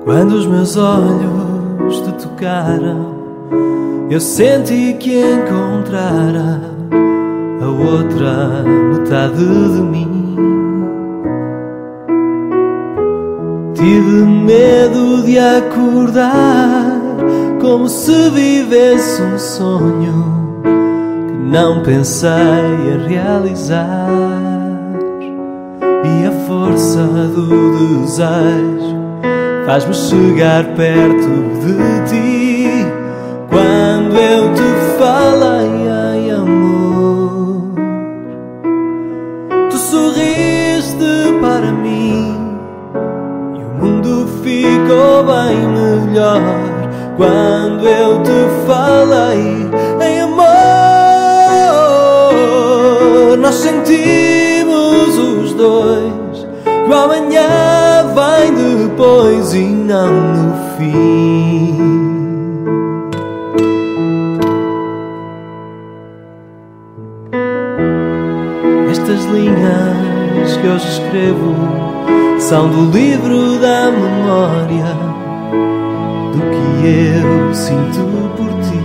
Quando os meus olhos te tocaram, eu senti que encontrara a outra metade de mim. Tive medo de acordar, como se vivesse um sonho que não pensei em realizar. E a força do desejo faz-me chegar perto de ti. Quando eu te falei em amor, tu sorriste para mim e o mundo ficou bem melhor. Quando eu te falei em amor, nós sentimos os dois que o amanhã vem depois e não no fim. Estas linhas que hoje escrevo são do livro da memória, do que eu sinto por ti.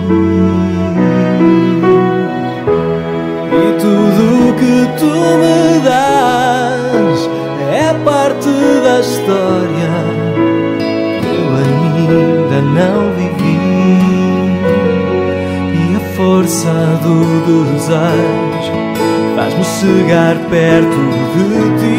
E tudo o que tu me dás é parte da história que eu ainda não vivi. E a força do desejo faz-me chegar perto de ti.